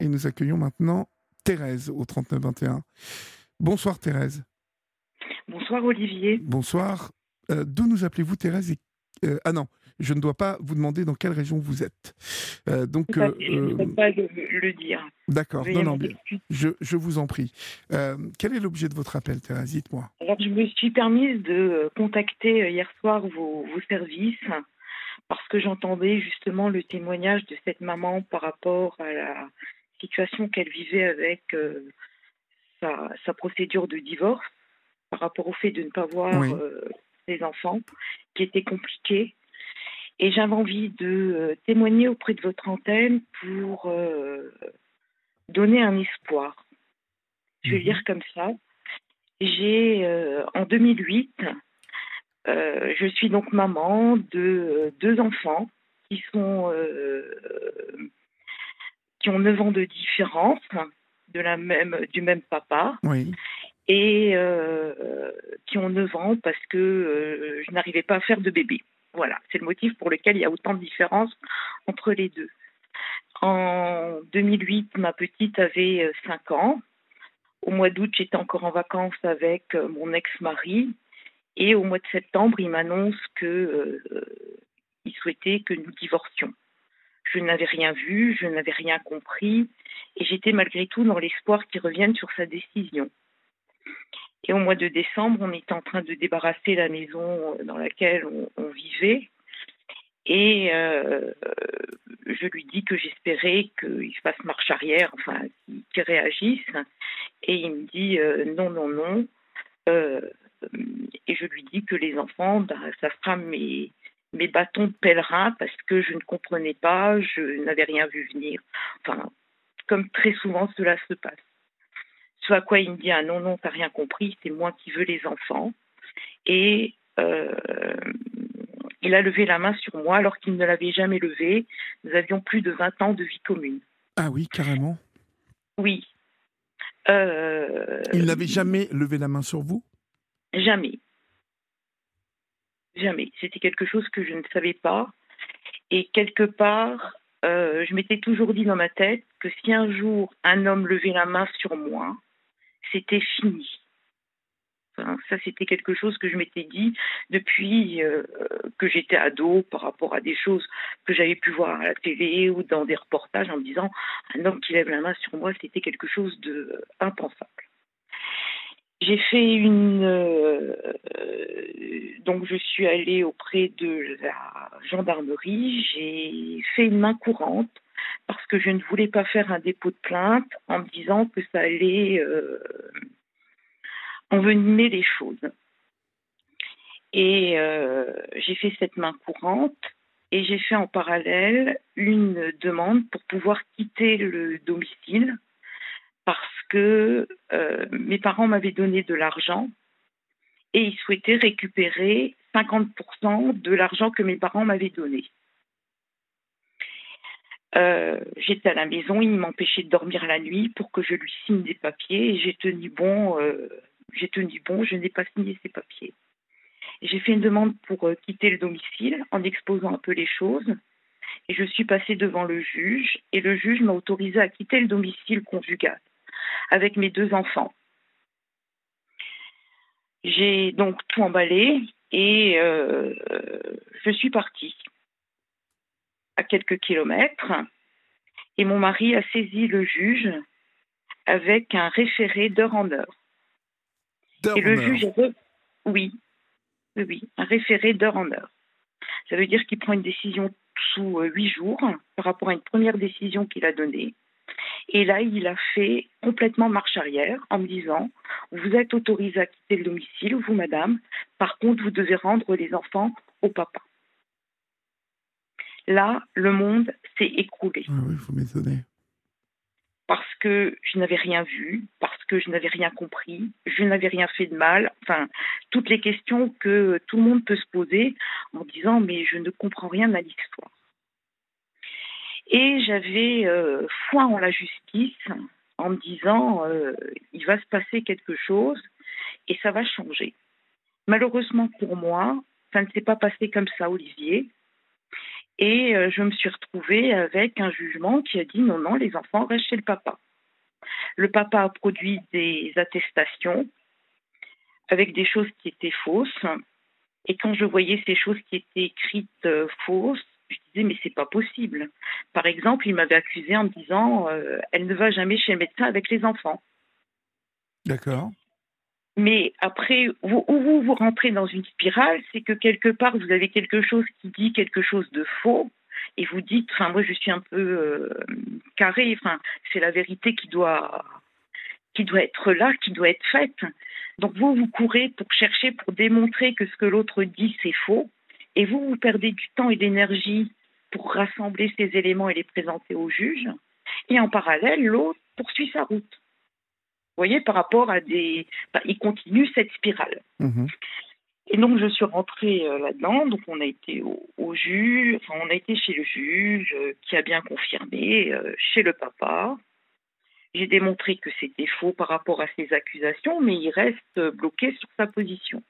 et nous accueillons maintenant Thérèse au 3921. Bonsoir Thérèse. Bonsoir Olivier. Bonsoir. D'où nous appelez-vous Thérèse Ah non, je ne dois pas vous demander dans quelle région vous êtes. Je ne peux pas le dire. D'accord, Veuillez non, m'en bien. excuser. Je vous en prie. Quel est l'objet de votre appel Thérèse? Dites-moi. Alors, je me suis permise de contacter hier soir vos services parce que j'entendais justement le témoignage de cette maman par rapport à la situation qu'elle vivait avec sa procédure de divorce, par rapport au fait de ne pas voir Oui. ses enfants, qui était compliqué. Et j'avais envie de témoigner auprès de votre antenne pour donner un espoir. Je vais le dire comme ça. J'ai, en 2008, je suis donc maman de 2 enfants qui sont qui ont 9 ans de différence, du même papa, Oui. et qui ont 9 ans parce que je n'arrivais pas à faire de bébé. Voilà, c'est le motif pour lequel il y a autant de différence entre les deux. En 2008, ma petite avait 5 ans. Au mois d'août, j'étais encore en vacances avec mon ex-mari. Et au mois de septembre, il m'annonce qu'il souhaitait que nous divorcions. Je n'avais rien vu, je n'avais rien compris. Et j'étais malgré tout dans l'espoir qu'il revienne sur sa décision. Et au mois de décembre, on était en train de débarrasser la maison dans laquelle on vivait. Et je lui dis que j'espérais qu'il fasse marche arrière, enfin, qu'il réagisse. Et il me dit non, non, non. Et je lui dis que les enfants, ça sera mes bâtons de pèlerin parce que je ne comprenais pas, je n'avais rien vu venir. Enfin, comme très souvent cela se passe. Ce à quoi il me dit ah non, non, t'as rien compris, c'est moi qui veux les enfants. Et il a levé la main sur moi alors qu'il ne l'avait jamais levée. Nous avions plus de 20 ans de vie commune. Ah oui, carrément. Oui. Il n'avait jamais levé la main sur vous? Jamais. Jamais. C'était quelque chose que je ne savais pas. Et quelque part, je m'étais toujours dit dans ma tête que si un jour un homme levait la main sur moi, c'était fini. Enfin, ça, c'était quelque chose que je m'étais dit depuis que j'étais ado par rapport à des choses que j'avais pu voir à la télé ou dans des reportages en me disant un homme qui lève la main sur moi, c'était quelque chose d'impensable. J'ai fait donc je suis allée auprès de la gendarmerie, j'ai fait une main courante parce que je ne voulais pas faire un dépôt de plainte en me disant que ça allait envenimer les choses. Et j'ai fait cette main courante et j'ai fait en parallèle une demande pour pouvoir quitter le domicile parce que mes parents m'avaient donné de l'argent et ils souhaitaient récupérer 50% de l'argent que mes parents m'avaient donné. J'étais à la maison, il m'empêchait de dormir la nuit pour que je lui signe des papiers et j'ai tenu bon, je n'ai pas signé ces papiers. J'ai fait une demande pour quitter le domicile en exposant un peu les choses et je suis passée devant le juge et le juge m'a autorisée à quitter le domicile conjugal avec mes 2 enfants. J'ai donc tout emballé et je suis partie à quelques kilomètres et mon mari a saisi le juge avec un référé d'heure en heure. D'heure Et en le heure. juge, oui, un référé d'heure en heure. Ça veut dire qu'il prend une décision sous 8 jours par rapport à une première décision qu'il a donnée. Et là, il a fait complètement marche arrière en me disant « Vous êtes autorisée à quitter le domicile, vous, madame. Par contre, vous devez rendre les enfants au papa. » Là, le monde s'est écroulé. Oui, vous m'étonnez. Parce que je n'avais rien vu, parce que je n'avais rien compris, je n'avais rien fait de mal. Enfin, toutes les questions que tout le monde peut se poser en disant « Mais je ne comprends rien à l'histoire. » Et j'avais foi en la justice en me disant il va se passer quelque chose et ça va changer. Malheureusement pour moi, ça ne s'est pas passé comme ça, Olivier. Et je me suis retrouvée avec un jugement qui a dit non, non, les enfants restent chez le papa. Le papa a produit des attestations avec des choses qui étaient fausses. Et quand je voyais ces choses qui étaient écrites fausses, je disais mais c'est pas possible. Par exemple, il m'avait accusée en me disant elle ne va jamais chez le médecin avec les enfants. D'accord. Mais après, vous rentrez dans une spirale, c'est que quelque part, vous avez quelque chose qui dit quelque chose de faux, et vous dites, enfin, moi, je suis un peu carré, enfin, c'est la vérité qui doit être là, qui doit être faite. Donc, vous courez pour chercher, pour démontrer que ce que l'autre dit, c'est faux, et vous perdez du temps et d'énergie pour rassembler ces éléments et les présenter au juge, et en parallèle, l'autre poursuit sa route. Vous voyez, par rapport à des... Enfin, il continue cette spirale. Mmh. Et donc, je suis rentrée là-dedans. Donc, on a été au juge, enfin, on a été chez le juge qui a bien confirmé, chez le papa. J'ai démontré que c'était faux par rapport à ces accusations, mais il reste bloqué sur sa position.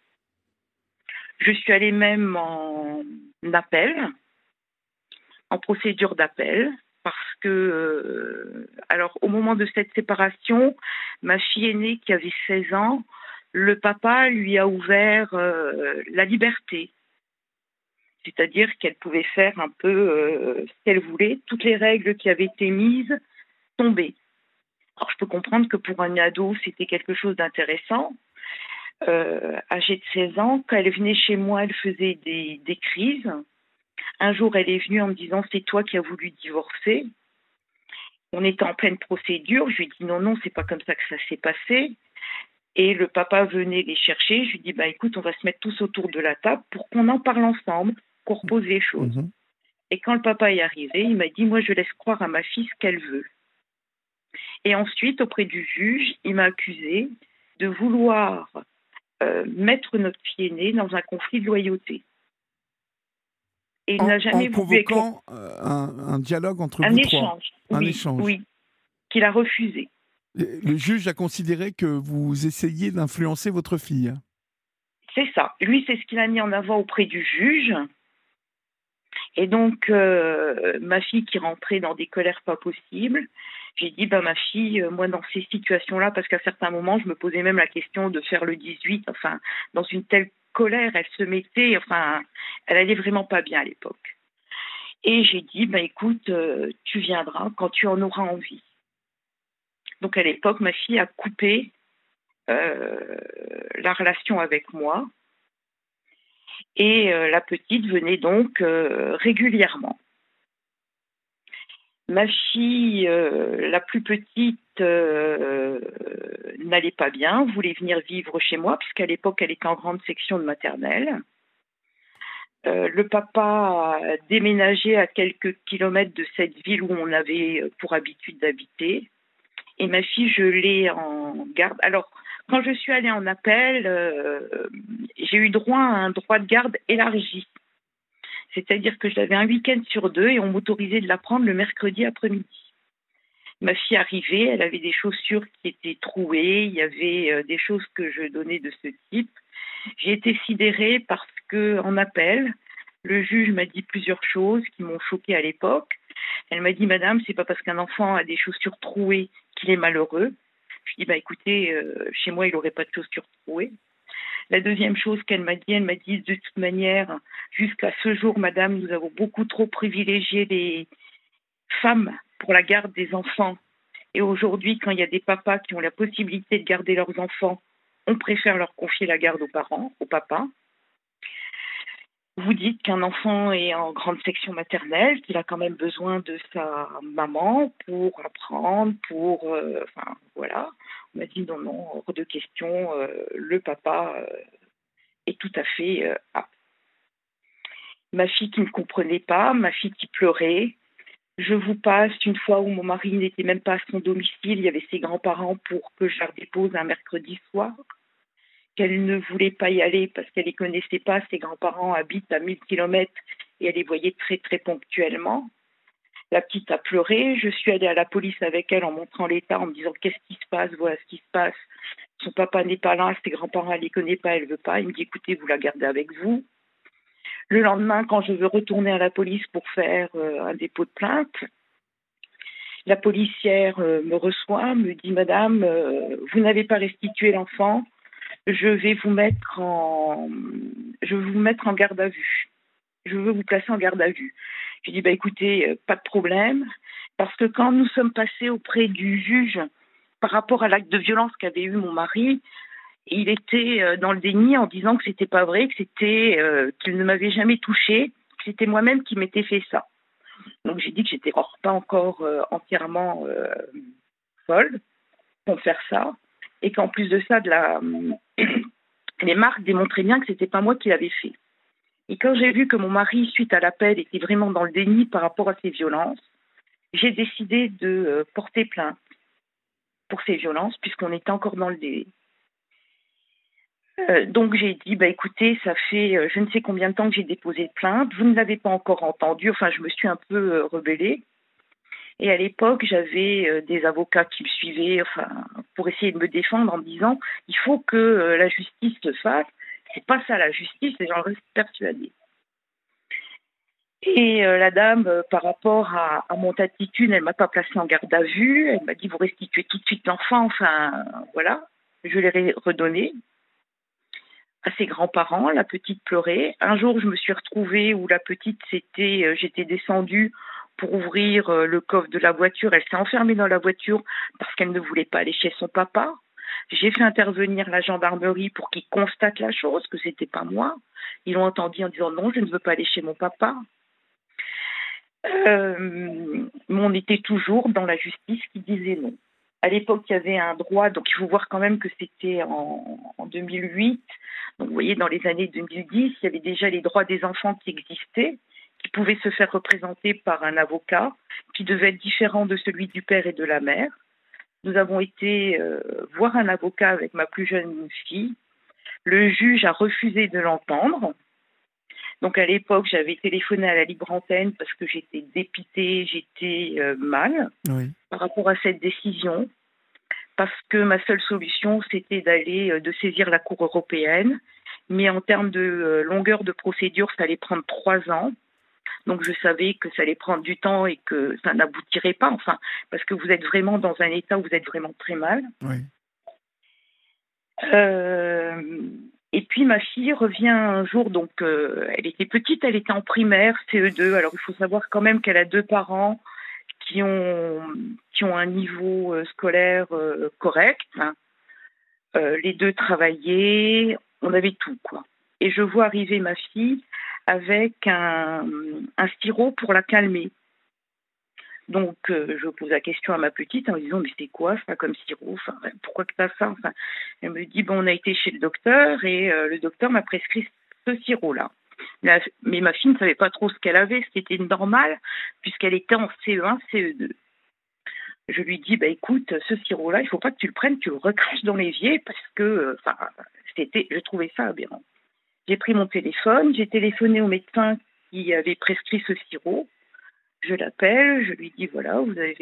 Je suis allée même en appel, en procédure d'appel, parce que, alors, au moment de cette séparation, ma fille aînée qui avait 16 ans, le papa lui a ouvert la liberté. C'est-à-dire qu'elle pouvait faire un peu ce qu'elle voulait. Toutes les règles qui avaient été mises tombaient. Alors, je peux comprendre que pour un ado, c'était quelque chose d'intéressant. Âgée de 16 ans, quand elle venait chez moi, elle faisait des crises. Un jour, elle est venue en me disant « c'est toi qui as voulu divorcer ». On était en pleine procédure. Je lui ai dit « non, non, c'est pas comme ça que ça s'est passé ». Et le papa venait les chercher. Je lui ai dit bah, « écoute, on va se mettre tous autour de la table pour qu'on en parle ensemble, qu'on repose les choses Mmh. ». Et quand le papa est arrivé, il m'a dit « moi, je laisse croire à ma fille ce qu'elle veut ». Et ensuite, auprès du juge, il m'a accusé de vouloir mettre notre fille aînée dans un conflit de loyauté. Et il n'a En jamais voulu convoquant un dialogue entre un vous trois, échange. un Oui, échange. oui, qu'il a refusé. Le juge a considéré que vous essayiez d'influencer votre fille. C'est ça. Lui, c'est ce qu'il a mis en avant auprès du juge. Et donc, ma fille qui rentrait dans des colères pas possibles, j'ai dit, bah, ma fille, moi, dans ces situations-là, parce qu'à certains moments, je me posais même la question de faire le 18, enfin, dans une telle colère, elle se mettait, enfin, elle allait vraiment pas bien à l'époque. Et j'ai dit, bah, écoute, tu viendras quand tu en auras envie. Donc, à l'époque, ma fille a coupé la relation avec moi. Et la petite venait donc régulièrement. Ma fille, la plus petite, n'allait pas bien, voulait venir vivre chez moi, puisqu'à l'époque, elle était en grande section de maternelle. Le papa a déménagé à quelques kilomètres de cette ville où on avait pour habitude d'habiter. Et ma fille, je l'ai en garde. Alors, quand je suis allée en appel, j'ai eu droit à un droit de garde élargi. C'est-à-dire que j'avais un week-end sur 2 et on m'autorisait de la prendre le mercredi après-midi. Ma fille arrivait, elle avait des chaussures qui étaient trouées, il y avait des choses que je donnais de ce type. J'ai été sidérée parce qu'en appel, le juge m'a dit plusieurs choses qui m'ont choquée à l'époque. Elle m'a dit, madame, c'est pas parce qu'un enfant a des chaussures trouées qu'il est malheureux. Je dis, bah écoutez, chez moi, il n'aurait pas de chaussures trouées. La deuxième chose qu'elle m'a dit, de toute manière, jusqu'à ce jour, madame, nous avons beaucoup trop privilégié les femmes pour la garde des enfants. Et aujourd'hui, quand il y a des papas qui ont la possibilité de garder leurs enfants, on préfère leur confier la garde aux parents, au papa. Vous dites qu'un enfant est en grande section maternelle, qu'il a quand même besoin de sa maman pour apprendre, enfin, voilà. On m'a dit non, hors de question, le papa est tout à fait apte. Ma fille qui ne comprenait pas, ma fille qui pleurait. Je vous passe une fois où mon mari n'était même pas à son domicile, il y avait ses grands-parents pour que je la dépose un mercredi soir. Qu'elle ne voulait pas y aller parce qu'elle ne les connaissait pas. Ses grands-parents habitent à 1000 kilomètres et elle les voyait très, très ponctuellement. La petite a pleuré. Je suis allée à la police avec elle en montrant l'état, en me disant qu'est-ce qui se passe, voilà ce qui se passe. Son papa n'est pas là, ses grands-parents, elle ne les connaît pas, elle ne veut pas. Il me dit écoutez, vous la gardez avec vous. Le lendemain, quand je veux retourner à la police pour faire un dépôt de plainte, la policière me reçoit, me dit: Madame, vous n'avez pas restitué l'enfant, je vais vous mettre en garde à vue. Je veux vous placer en garde à vue. J'ai dit: écoutez, pas de problème, parce que quand nous sommes passés auprès du juge par rapport à l'acte de violence qu'avait eu mon mari, il était dans le déni en disant que c'était pas vrai, qu'il ne m'avait jamais touchée, que c'était moi-même qui m'étais fait ça. Donc j'ai dit que j'étais pas encore entièrement folle pour faire ça, et qu'en plus de ça, les marques démontraient bien que c'était pas moi qui l'avais fait. Et quand j'ai vu que mon mari, suite à l'appel, était vraiment dans le déni par rapport à ces violences, j'ai décidé de porter plainte pour ces violences, puisqu'on était encore dans le délai. Donc j'ai dit: écoutez, ça fait je ne sais combien de temps que j'ai déposé plainte, vous ne l'avez pas encore entendu. Enfin, je me suis un peu rebellée. Et à l'époque, j'avais des avocats qui me suivaient, pour essayer de me défendre en me disant: il faut que la justice se fasse. C'est pas ça la justice, et j'en reste persuadée. Et la dame, par rapport à mon attitude, elle m'a pas placée en garde à vue. Elle m'a dit: vous restituez tout de suite l'enfant. Enfin, voilà. Je l'ai redonné à ses grands-parents. La petite pleurait. Un jour, je me suis retrouvée où la petite j'étais descendue pour ouvrir le coffre de la voiture. Elle s'est enfermée dans la voiture parce qu'elle ne voulait pas aller chez son papa. J'ai fait intervenir la gendarmerie pour qu'ils constatent la chose, que c'était pas moi. Ils l'ont entendu en disant: non, je ne veux pas aller chez mon papa. Mais on était toujours dans la justice qui disait non. À l'époque, il y avait un droit, donc il faut voir quand même que c'était en 2008. Donc vous voyez, dans les années 2010, il y avait déjà les droits des enfants qui existaient, qui pouvaient se faire représenter par un avocat, qui devait être différent de celui du père et de la mère. Nous avons été voir un avocat avec ma plus jeune fille. Le juge a refusé de l'entendre. Donc à l'époque, j'avais téléphoné à la libre antenne parce que j'étais dépitée, j'étais mal par rapport à cette décision, parce que ma seule solution, c'était de saisir la Cour européenne. Mais en termes de longueur de procédure, ça allait prendre 3 ans. Donc je savais que ça allait prendre du temps et que ça n'aboutirait pas, parce que vous êtes vraiment dans un état où vous êtes vraiment très mal. Oui. Et puis ma fille revient un jour, donc elle était petite, elle était en primaire, CE2. Alors il faut savoir quand même qu'elle a 2 parents qui ont un niveau scolaire correct. Les 2 travaillaient, on avait tout, quoi. Et je vois arriver ma fille avec un sirop pour la calmer. Donc, je pose la question à ma petite en me disant: mais c'est quoi ça comme sirop? Pourquoi que tu as ça? Elle me dit: on a été chez le docteur et le docteur m'a prescrit ce sirop-là. Mais ma fille ne savait pas trop ce qu'elle avait, ce qui était normal, puisqu'elle était en CE1, CE2. Je lui dis: écoute, ce sirop-là, il ne faut pas que tu le prennes, tu le recraches dans l'évier, parce que je trouvais ça aberrant. J'ai pris mon téléphone, j'ai téléphoné au médecin qui avait prescrit ce sirop. Je l'appelle, je lui dis: voilà,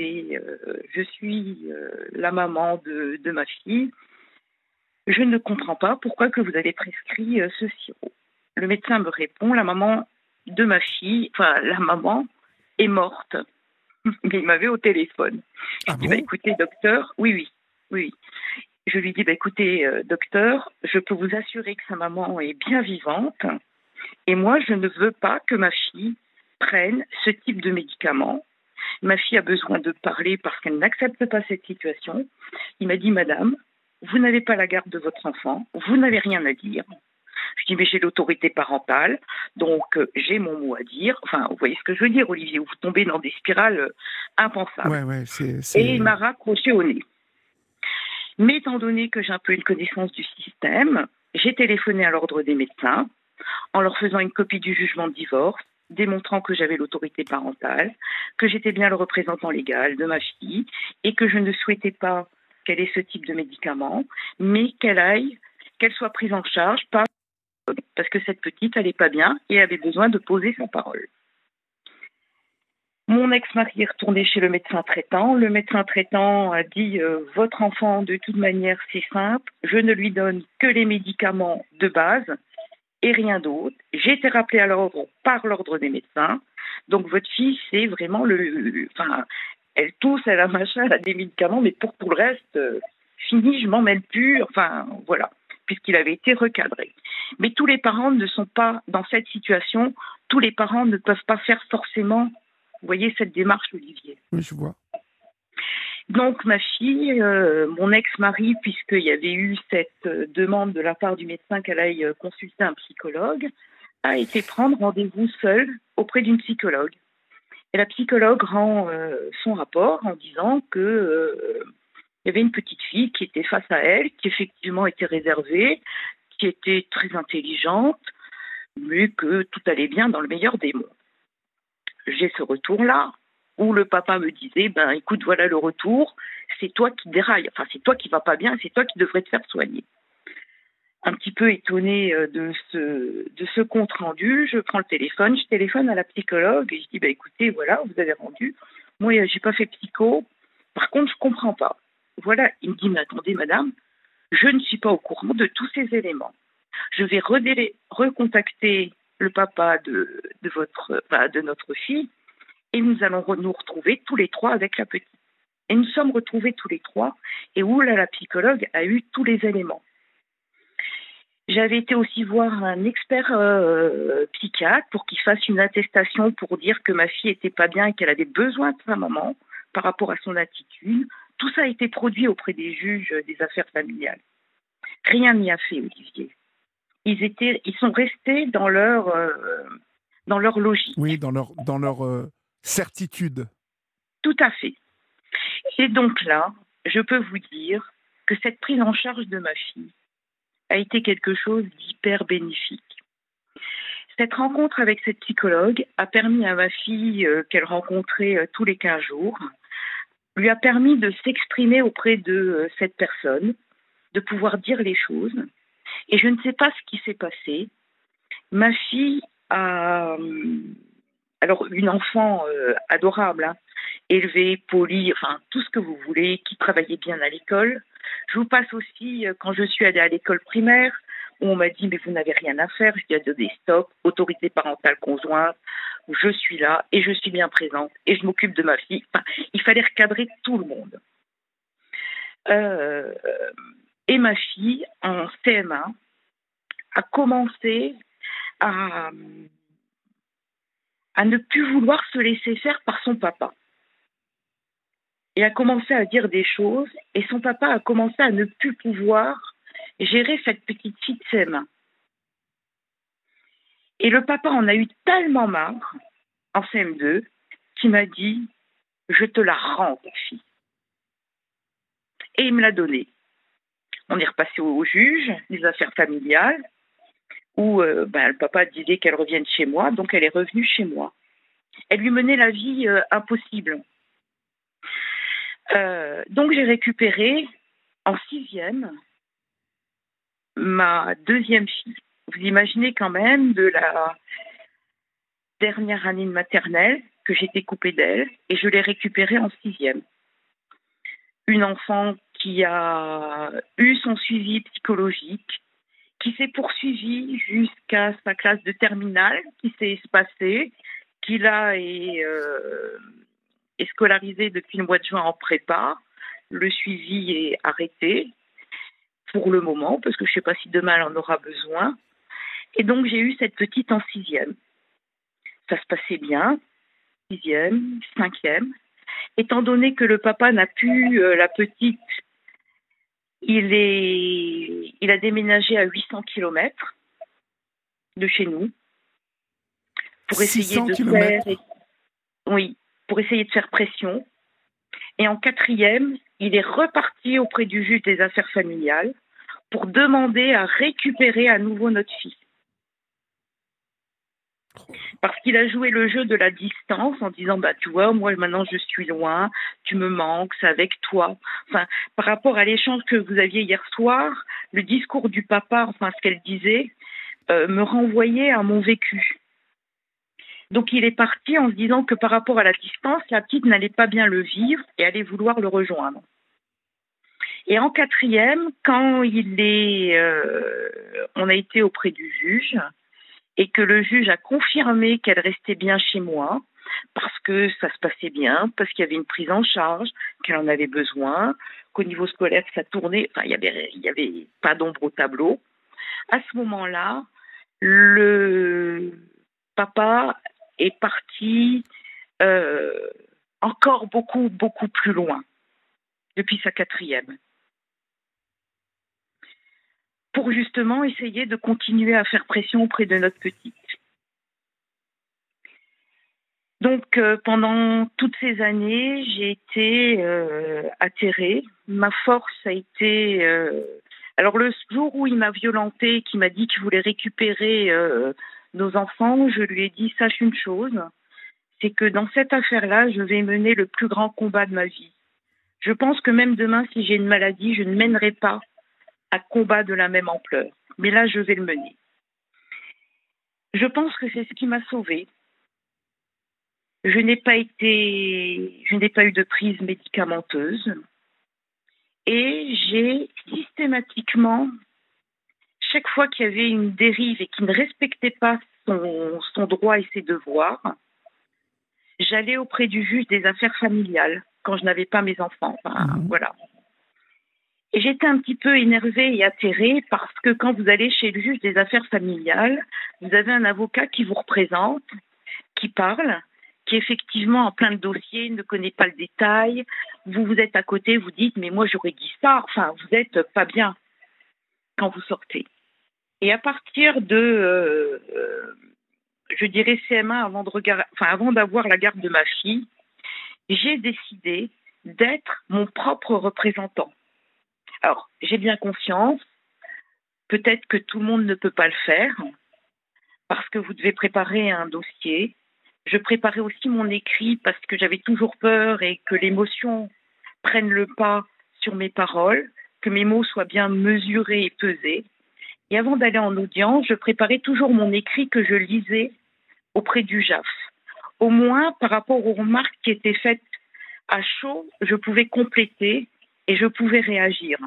je suis la maman de ma fille. Je ne comprends pas pourquoi que vous avez prescrit ce sirop. Le médecin me répond: la maman de ma fille, la maman est morte. Mais il m'avait au téléphone. Je lui dis: écoutez, docteur, oui. Je lui dis: écoutez, docteur, je peux vous assurer que sa maman est bien vivante. Et moi, je ne veux pas que ma fille prenne ce type de médicament. Ma fille a besoin de parler parce qu'elle n'accepte pas cette situation. Il m'a dit: madame, vous n'avez pas la garde de votre enfant, vous n'avez rien à dire. Je dis: mais j'ai l'autorité parentale, donc j'ai mon mot à dire. Vous voyez ce que je veux dire, Olivier, où vous tombez dans des spirales impensables. Ouais, Et il m'a raccroché au nez. Mais étant donné que j'ai un peu une connaissance du système, j'ai téléphoné à l'ordre des médecins en leur faisant une copie du jugement de divorce, démontrant que j'avais l'autorité parentale, que j'étais bien le représentant légal de ma fille et que je ne souhaitais pas qu'elle ait ce type de médicament, mais qu'elle soit prise en charge parce que cette petite n'allait pas bien et avait besoin de poser sa parole. Mon ex-mari est retourné chez le médecin traitant. Le médecin traitant a dit: votre enfant, de toute manière, c'est simple, je ne lui donne que les médicaments de base et rien d'autre. J'ai été rappelée à l'ordre par l'ordre des médecins. Donc votre fille, c'est vraiment enfin, elle tousse, elle a machin, elle a des médicaments, mais pour tout le reste, fini, je m'en mêle plus. Enfin, voilà, puisqu'il avait été recadré. Mais tous les parents ne sont pas dans cette situation. Tous les parents ne peuvent pas faire forcément, vous voyez, cette démarche, Olivier. Oui, je vois. Donc ma fille, mon ex-mari, puisqu'il y avait eu cette demande de la part du médecin qu'elle aille consulter un psychologue, a été prendre rendez-vous seule auprès d'une psychologue. Et la psychologue rend son rapport en disant que il y avait une petite fille qui était face à elle, qui effectivement était réservée, qui était très intelligente, mais que tout allait bien dans le meilleur des mondes. J'ai ce retour-là, où le papa me disait, ben écoute, voilà le retour, c'est toi qui déraille, enfin c'est toi qui vas pas bien, c'est toi qui devrais te faire soigner. Un petit peu étonnée de ce compte rendu, je prends le téléphone, je téléphone à la psychologue et je dis, ben écoutez, voilà, vous avez rendu, moi j'ai pas fait psycho, par contre je comprends pas. Voilà, il me dit, mais attendez madame, je ne suis pas au courant de tous ces éléments. Je vais recontacter le papa de notre fille et nous allons nous retrouver tous les trois avec la petite. Et nous sommes retrouvés tous les trois et où là, la psychologue a eu tous les éléments. J'avais été aussi voir un expert psychiatre pour qu'il fasse une attestation pour dire que ma fille était pas bien et qu'elle avait besoin de sa maman par rapport à son attitude. Tout ça a été produit auprès des juges des affaires familiales. Rien n'y a fait, Olivier. Ils sont restés dans leur logique. Oui, dans leur certitude. Tout à fait. Et donc là, je peux vous dire que cette prise en charge de ma fille a été quelque chose d'hyper bénéfique. Cette rencontre avec cette psychologue a permis à ma fille, qu'elle rencontrait tous les 15 jours, lui a permis de s'exprimer auprès de cette personne, de pouvoir dire les choses. Et je ne sais pas ce qui s'est passé. Ma fille a... Alors, une enfant adorable, hein, élevée, polie, enfin, tout ce que vous voulez, qui travaillait bien à l'école. Je vous passe aussi, quand je suis allée à l'école primaire, où on m'a dit, mais vous n'avez rien à faire, je lui ai donné stop, autorité parentale conjointe, où je suis là, et je suis bien présente, et je m'occupe de ma fille. Enfin, il fallait recadrer tout le monde. Et ma fille, en CM1, a commencé à ne plus vouloir se laisser faire par son papa. Et a commencé à dire des choses, et son papa a commencé à ne plus pouvoir gérer cette petite fille de CM1. Et le papa en a eu tellement marre, en CM2, qu'il m'a dit, je te la rends, ta fille. Et il me l'a donnée. On est repassé au juge des affaires familiales, où le papa disait qu'elle revienne chez moi, donc elle est revenue chez moi. Elle lui menait la vie impossible. Donc j'ai récupéré en 6e ma 2e fille. Vous imaginez quand même, de la dernière année de maternelle, que j'étais coupée d'elle, et je l'ai récupérée en 6e. Une enfant qui a eu son suivi psychologique, qui s'est poursuivie jusqu'à sa classe de terminale, qui s'est espacée, qui là est scolarisée depuis le mois de juin en prépa. Le suivi est arrêté pour le moment, parce que je ne sais pas si demain elle en aura besoin. Et donc j'ai eu cette petite en 6e. Ça se passait bien, 6e, 5e. Étant donné que le papa n'a plus la petite, il a déménagé à 800 km de chez nous pour essayer de pour essayer de faire pression. Et en 4e, il est reparti auprès du juge des affaires familiales pour demander à récupérer à nouveau notre fille. Parce qu'il a joué le jeu de la distance en disant, tu vois, moi maintenant je suis loin, tu me manques, c'est avec toi. Enfin, par rapport à l'échange que vous aviez hier soir, le discours du papa, enfin ce qu'elle disait, me renvoyait à mon vécu. Donc il est parti en se disant que par rapport à la distance, la petite n'allait pas bien le vivre et allait vouloir le rejoindre. Et en 4e, quand on a été auprès du juge, et que le juge a confirmé qu'elle restait bien chez moi parce que ça se passait bien, parce qu'il y avait une prise en charge, qu'elle en avait besoin, qu'au niveau scolaire ça tournait, enfin il y avait pas d'ombre au tableau. À ce moment-là, le papa est parti encore beaucoup plus loin depuis sa quatrième, pour justement essayer de continuer à faire pression auprès de notre petite. Donc, pendant toutes ces années, j'ai été atterrée. Ma force a été... Alors, le jour où il m'a violentée, qui m'a dit qu'il voulait récupérer nos enfants, je lui ai dit, sache une chose, c'est que dans cette affaire-là, je vais mener le plus grand combat de ma vie. Je pense que même demain, si j'ai une maladie, je ne mènerai pas un combat de la même ampleur. Mais là, je vais le mener. Je pense que c'est ce qui m'a sauvée. Je n'ai pas eu de prise médicamenteuse et j'ai systématiquement, chaque fois qu'il y avait une dérive et qui ne respectait pas son droit et ses devoirs, j'allais auprès du juge des affaires familiales quand je n'avais pas mes enfants. Enfin, voilà. Et j'étais un petit peu énervée et atterrée parce que quand vous allez chez le juge des affaires familiales, vous avez un avocat qui vous représente, qui parle, qui effectivement en plein de dossiers, ne connaît pas le détail. Vous êtes à côté, vous dites, mais moi j'aurais dit ça. Enfin, vous n'êtes pas bien quand vous sortez. Et à partir de, je dirais CM1, avant d'avoir la garde de ma fille, j'ai décidé d'être mon propre représentant. Alors, j'ai bien conscience, peut-être que tout le monde ne peut pas le faire, parce que vous devez préparer un dossier. Je préparais aussi mon écrit parce que j'avais toujours peur et que l'émotion prenne le pas sur mes paroles, que mes mots soient bien mesurés et pesés. Et avant d'aller en audience, je préparais toujours mon écrit que je lisais auprès du JAF. Au moins, par rapport aux remarques qui étaient faites à chaud, je pouvais compléter et je pouvais réagir.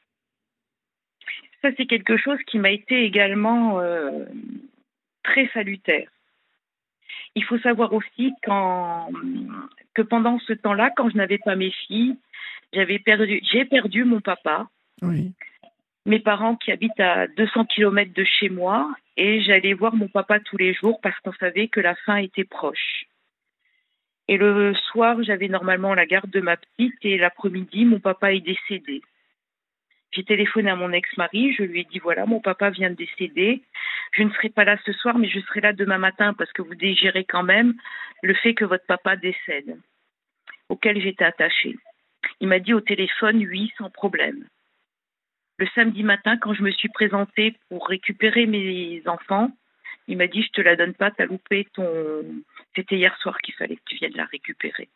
Ça, c'est quelque chose qui m'a été également très salutaire. Il faut savoir aussi que pendant ce temps-là, quand je n'avais pas mes filles, j'ai perdu mon papa, oui. Mes parents qui habitent à 200 km de chez moi, et j'allais voir mon papa tous les jours parce qu'on savait que la fin était proche. Et le soir, j'avais normalement la garde de ma petite, et l'après-midi, mon papa est décédé. J'ai téléphoné à mon ex-mari, je lui ai dit, voilà, mon papa vient de décéder, je ne serai pas là ce soir, mais je serai là demain matin parce que vous digérez quand même le fait que votre papa décède, auquel j'étais attachée. Il m'a dit au téléphone, oui, sans problème. Le samedi matin, quand je me suis présentée pour récupérer mes enfants, il m'a dit, je te la donne pas, t'as loupé ton... C'était hier soir qu'il fallait que tu viennes la récupérer.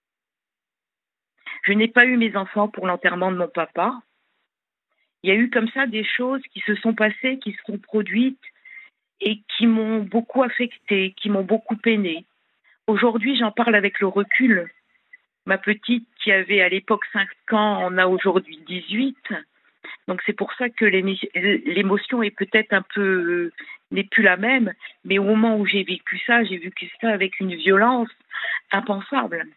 Je n'ai pas eu mes enfants pour l'enterrement de mon papa. Il y a eu comme ça des choses qui se sont passées, qui se sont produites et qui m'ont beaucoup affectée, qui m'ont beaucoup peinée. Aujourd'hui, j'en parle avec le recul. Ma petite, qui avait à l'époque 5 ans, en a aujourd'hui 18. Donc c'est pour ça que l'émotion est peut-être un peu n'est plus la même, mais au moment où j'ai vécu ça avec une violence impensable.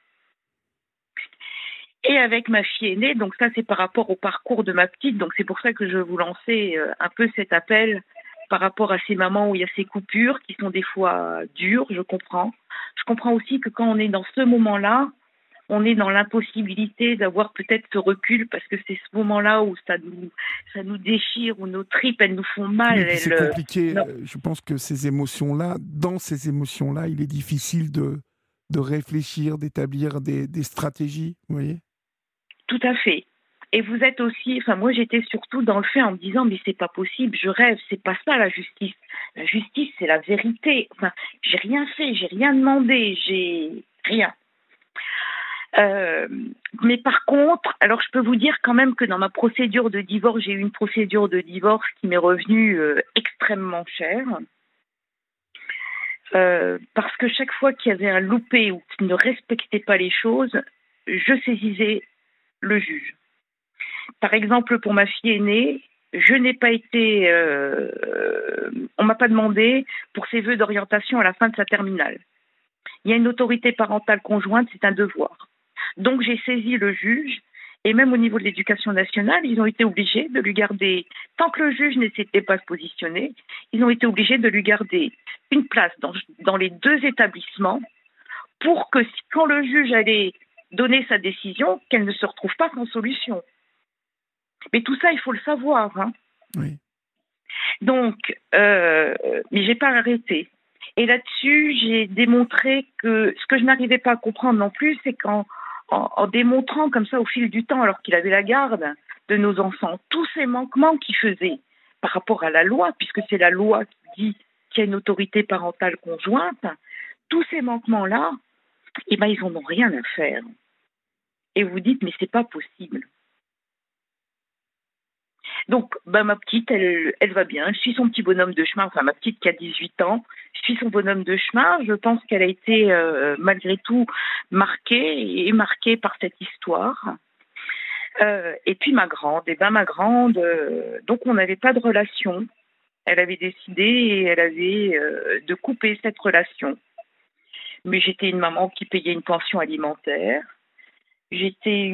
Et avec ma fille aînée, donc ça c'est par rapport au parcours de ma petite, donc c'est pour ça que je vous lançais un peu cet appel par rapport à ces mamans où il y a ces coupures qui sont des fois dures, je comprends. Je comprends aussi que quand on est dans ce moment-là, on est dans l'impossibilité d'avoir peut-être ce recul parce que c'est ce moment-là où ça nous déchire, où nos tripes, elles nous font mal. Oui, c'est compliqué. Je pense que dans ces émotions-là, il est difficile de réfléchir, d'établir des stratégies, vous voyez ? Tout à fait. Et vous êtes aussi, moi j'étais surtout dans le fait en me disant mais c'est pas possible, je rêve, c'est pas ça la justice. La justice c'est la vérité. J'ai rien fait, j'ai rien demandé, j'ai rien. Mais par contre, alors je peux vous dire quand même que dans ma procédure de divorce, j'ai eu une procédure de divorce qui m'est revenue extrêmement chère. Parce que chaque fois qu'il y avait un loupé ou qui ne respectait pas les choses, je saisissais le juge. Par exemple, pour ma fille aînée, je n'ai pas été... on m'a pas demandé pour ses vœux d'orientation à la fin de sa terminale. Il y a une autorité parentale conjointe, c'est un devoir. Donc j'ai saisi le juge, et même au niveau de l'éducation nationale, ils ont été obligés de lui garder, tant que le juge n'était pas se positionner, ils ont été obligés de lui garder une place dans les deux établissements pour que quand le juge allait donner sa décision, qu'elle ne se retrouve pas sans solution. Mais tout ça, il faut le savoir. Hein. Oui. Donc, mais j'ai pas arrêté. Et là-dessus, j'ai démontré que ce que je n'arrivais pas à comprendre non plus, c'est en démontrant comme ça au fil du temps, alors qu'il avait la garde de nos enfants, tous ces manquements qu'il faisait par rapport à la loi, puisque c'est la loi qui dit qu'il y a une autorité parentale conjointe, tous ces manquements-là, eh ben, ils n'en ont rien à faire. Et vous dites, mais c'est pas possible. Donc, ben, ma petite, elle va bien. Elle suit son petit bonhomme de chemin. Enfin, ma petite qui a 18 ans, suit son bonhomme de chemin. Je pense qu'elle a été, malgré tout, marquée par cette histoire. Et puis ma grande, donc on n'avait pas de relation. Elle avait décidé et elle avait de couper cette relation. Mais j'étais une maman qui payait une pension alimentaire. J'étais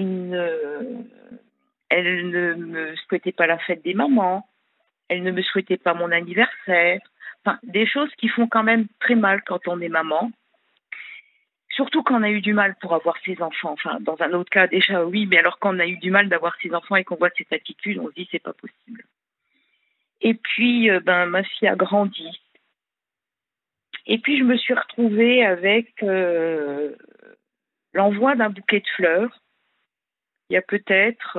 elle ne me souhaitait pas la fête des mamans. Elle ne me souhaitait pas mon anniversaire. Enfin, des choses qui font quand même très mal quand on est maman. Surtout quand on a eu du mal pour avoir ses enfants. Enfin, dans un autre cas, déjà, oui, mais alors quand on a eu du mal d'avoir ses enfants et qu'on voit cette attitude, on se dit, c'est pas possible. Et puis, ma fille a grandi. Et puis, je me suis retrouvée avec l'envoi d'un bouquet de fleurs. Il y a peut-être...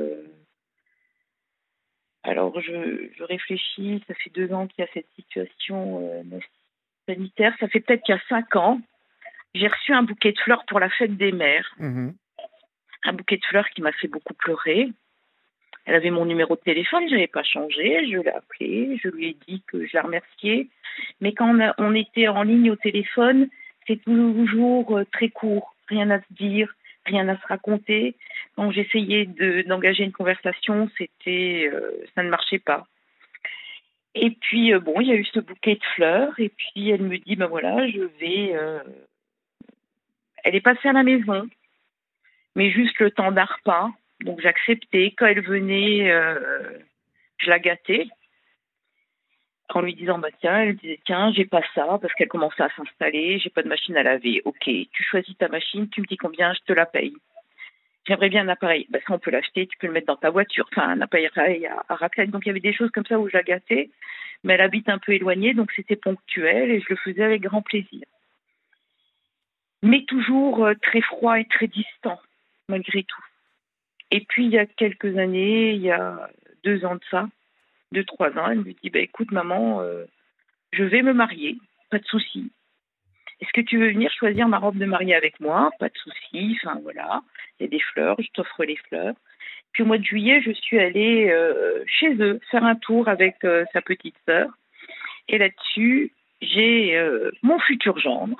alors, je réfléchis, ça fait 2 ans qu'il y a cette situation sanitaire. Ça fait peut-être qu'il y a 5 ans. J'ai reçu un bouquet de fleurs pour la fête des mères. Mmh. Un bouquet de fleurs qui m'a fait beaucoup pleurer. Elle avait mon numéro de téléphone, je n'avais pas changé. Je l'ai appelée, je lui ai dit que je la remerciais. Mais quand on était en ligne au téléphone, c'est toujours très court. Rien à se dire, rien à se raconter. Quand j'essayais d'engager une conversation, ça ne marchait pas. Et puis, il y a eu ce bouquet de fleurs. Et puis, elle me dit, ben voilà, je vais... Elle est passée à la maison, mais juste le temps d'un repas. Donc j'acceptais. Quand elle venait, je la gâtais en lui disant, tiens, elle disait, tiens, j'ai pas ça, parce qu'elle commençait à s'installer, j'ai pas de machine à laver. Ok, tu choisis ta machine, tu me dis combien, je te la paye. J'aimerais bien un appareil. Ça, on peut l'acheter, tu peux le mettre dans ta voiture. Enfin, un appareil à raclette. Donc il y avait des choses comme ça où je la gâtais, mais elle habite un peu éloignée, donc c'était ponctuel et je le faisais avec grand plaisir. Mais toujours très froid et très distant, malgré tout. Et puis, il y a quelques années, il y a 2 ans de ça, 2-3 ans, elle me dit, écoute, maman, je vais me marier, pas de souci. Est-ce que tu veux venir choisir ma robe de mariée avec moi? Pas de souci, enfin voilà, il y a des fleurs, je t'offre les fleurs. Puis au mois de juillet, je suis allée chez eux faire un tour avec sa petite sœur. Et là-dessus, j'ai mon futur gendre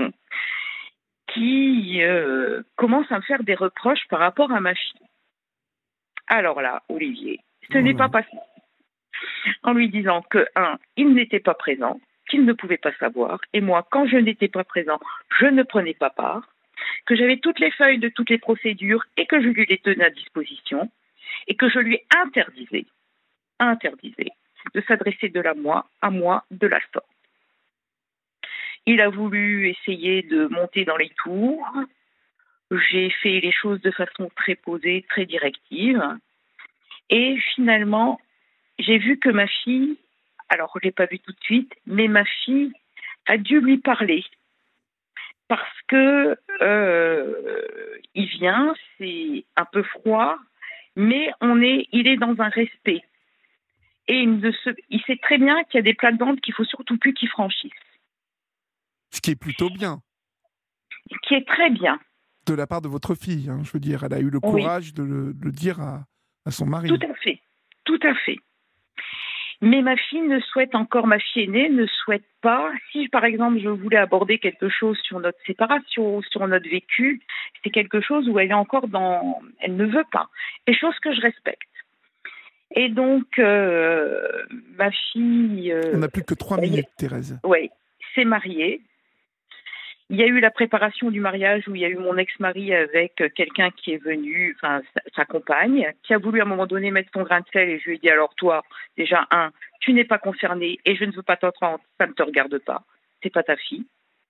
qui commence à me faire des reproches par rapport à ma fille. Alors là, Olivier, ce n'est pas passé. En lui disant que, il n'était pas présent, qu'il ne pouvait pas savoir, et moi, quand je n'étais pas présent, je ne prenais pas part, que j'avais toutes les feuilles de toutes les procédures et que je lui les tenais à disposition, et que je lui interdisais de s'adresser à moi de la sorte. Il a voulu essayer de monter dans les tours. J'ai fait les choses de façon très posée, très directive. Et finalement, j'ai vu que ma fille, alors je ne l'ai pas vue tout de suite, mais ma fille a dû lui parler. Parce que il vient, c'est un peu froid, mais il est dans un respect. Et il sait très bien qu'il y a des plates-bandes qu'il ne faut surtout plus qu'il franchisse. Ce qui est plutôt bien. Qui est très bien. De la part de votre fille, hein, je veux dire, elle a eu le courage de le dire à son mari. Tout à fait. Mais ma fille aînée ne souhaite pas, si par exemple je voulais aborder quelque chose sur notre séparation, sur notre vécu, c'est quelque chose où elle est encore elle ne veut pas. Et chose que je respecte. Et donc, ma fille... On n'a plus que 3 minutes, Thérèse. Oui, s'est mariée. Il y a eu la préparation du mariage où il y a eu mon ex-mari avec quelqu'un qui est venu, enfin sa compagne, qui a voulu à un moment donné mettre son grain de sel et je lui ai dit alors toi, déjà tu n'es pas concerné et je ne veux pas t'entendre, ça ne te regarde pas, c'est pas ta fille.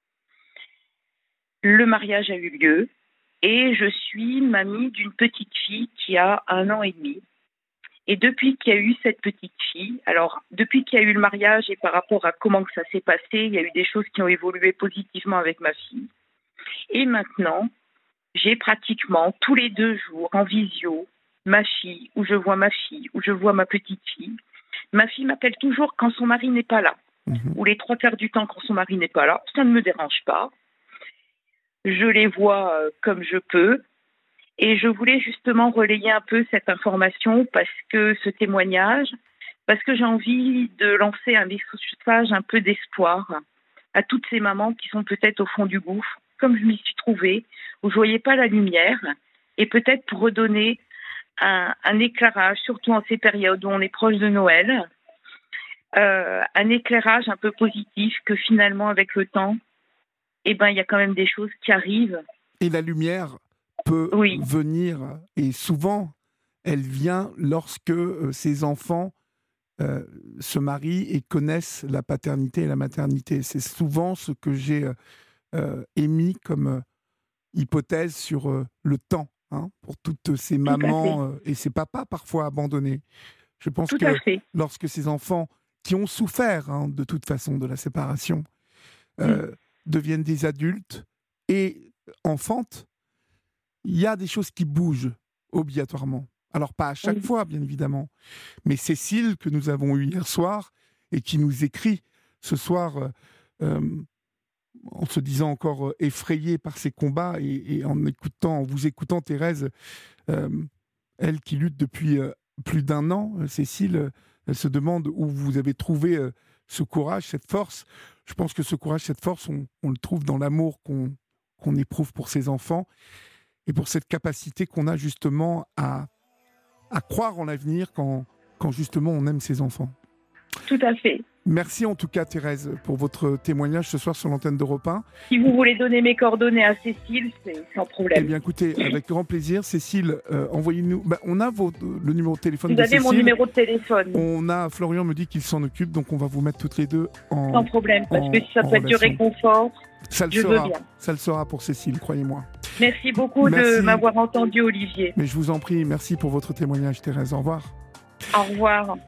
Le mariage a eu lieu et je suis mamie d'une petite fille qui a 1 an et demi. Et depuis qu'il y a eu cette petite fille, alors depuis qu'il y a eu le mariage et par rapport à comment que ça s'est passé, il y a eu des choses qui ont évolué positivement avec ma fille. Et maintenant, j'ai pratiquement tous les 2 jours en visio ma fille, où je vois ma fille, où je vois ma petite fille. Ma fille m'appelle toujours quand son mari n'est pas là, ou les 3/4 du temps quand son mari n'est pas là. Ça ne me dérange pas. Je les vois comme je peux. Et je voulais justement relayer un peu cette information ce témoignage, parce que j'ai envie de lancer un message un peu d'espoir à toutes ces mamans qui sont peut-être au fond du gouffre, comme je m'y suis trouvée, où je ne voyais pas la lumière, et peut-être pour redonner un éclairage, surtout en ces périodes où on est proche de Noël, un éclairage un peu positif que finalement, avec le temps, il y a quand même des choses qui arrivent. Et la lumière peut venir, et souvent elle vient lorsque ces enfants se marient et connaissent la paternité et la maternité. C'est souvent ce que j'ai émis comme hypothèse sur le temps, pour toutes ces mamans et ces papas parfois abandonnés. Je pense que lorsque ces enfants qui ont souffert de toute façon de la séparation deviennent des adultes et enfantent, il y a des choses qui bougent obligatoirement. Alors pas à chaque fois, bien évidemment, mais Cécile, que nous avons eue hier soir, et qui nous écrit ce soir, en se disant encore effrayée par ces combats, et en vous écoutant, Thérèse, elle qui lutte depuis plus d'1 an, Cécile, elle se demande où vous avez trouvé ce courage, cette force. Je pense que ce courage, cette force, on le trouve dans l'amour qu'on éprouve pour ses enfants, et pour cette capacité qu'on a justement à croire en l'avenir quand justement on aime ses enfants. Tout à fait. Merci en tout cas, Thérèse, pour votre témoignage ce soir sur l'antenne d'Europe 1. Si vous voulez donner mes coordonnées à Cécile, c'est sans problème. Eh bien écoutez, avec grand plaisir. Cécile, envoyez-nous... on a le numéro de téléphone de Cécile. Vous avez mon numéro de téléphone. Florian me dit qu'il s'en occupe, donc on va vous mettre toutes les deux en sans problème, parce que si ça peut être du réconfort, je veux bien. Ça le sera pour Cécile, croyez-moi. Merci beaucoup de m'avoir entendu, Olivier. Mais je vous en prie, merci pour votre témoignage, Thérèse. Au revoir. Au revoir.